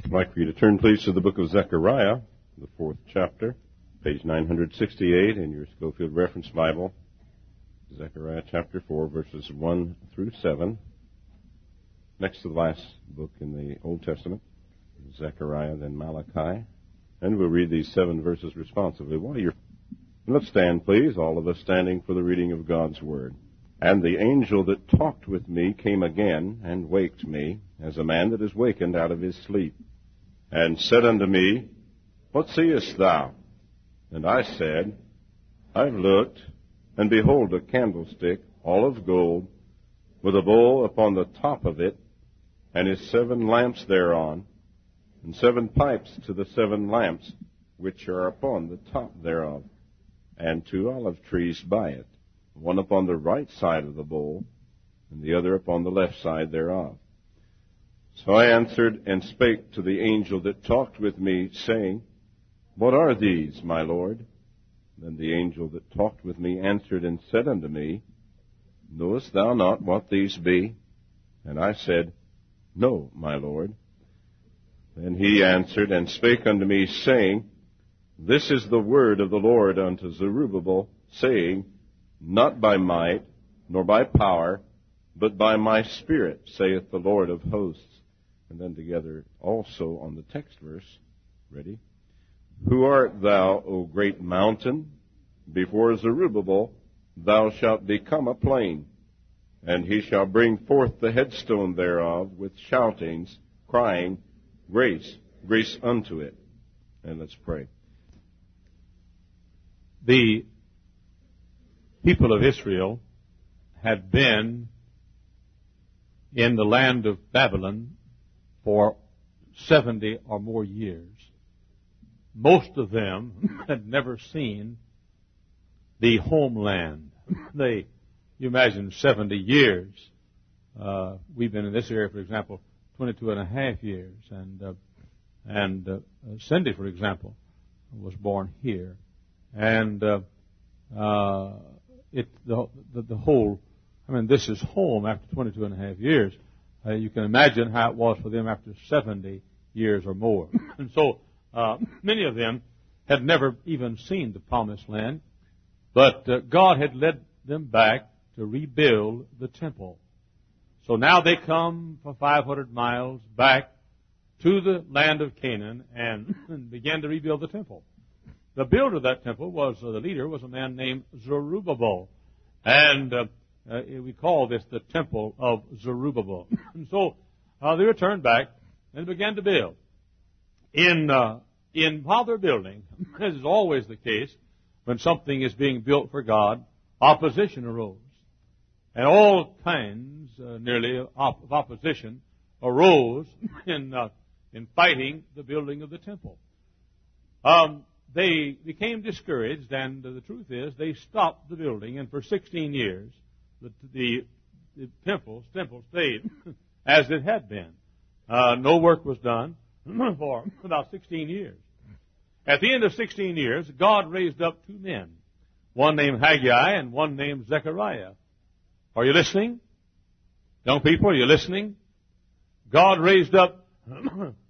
I'd like for you to turn, please, to the book of Zechariah, the 4th chapter, page 968 in your Schofield Reference Bible. Zechariah chapter 4, verses 1 through 7. Next to the last book in the Old Testament, Zechariah, then Malachi. And we'll read these 7 verses responsively. Let's stand, please, all of us standing for the reading of God's Word. And the angel that talked with me came again and waked me, as a man that is wakened out of his sleep, and said unto me, What seest thou? And I said, I looked, and behold a candlestick, all of gold, with a bowl upon the top of it, and his 7 lamps thereon, and 7 pipes to the 7 lamps which are upon the top thereof, and 2 olive trees by it, one upon the right side of the bowl, and the other upon the left side thereof. So I answered and spake to the angel that talked with me, saying, What are these, my Lord? Then the angel that talked with me answered and said unto me, Knowest thou not what these be? And I said, No, my Lord. Then he answered and spake unto me, saying, This is the word of the Lord unto Zerubbabel, saying, Not by might, nor by power, but by my Spirit, saith the Lord of hosts. And then together also on the text verse, ready? Who art thou, O great mountain? Before Zerubbabel thou shalt become a plain, and he shall bring forth the headstone thereof with shoutings, crying, Grace, grace unto it. And let's pray. The people of Israel had been in the land of Babylon for 70 or more years. Most of them had never seen the homeland. You imagine 70 years. We've been in this area, for example, 22 and a half years. And Cindy, for example, was born here. And the whole, this is home after 22 and a half years. You can imagine how it was for them after 70 years or more. And so many of them had never even seen the Promised Land, but God had led them back to rebuild the temple. So now they come for 500 miles back to the land of Canaan and began to rebuild the temple. The builder of that temple the leader was a man named Zerubbabel. And we call this the Temple of Zerubbabel. And so they returned back and began to build. While they're building, as is always the case, when something is being built for God, opposition arose. And all kinds, nearly, of opposition arose in fighting the building of the temple. They became discouraged, and the truth is they stopped the building, and for 16 years the temple stayed as it had been. No work was done for about 16 years. At the end of 16 years, God raised up 2 men, one named Haggai and one named Zechariah. Are you listening? Young people, are you listening? God raised up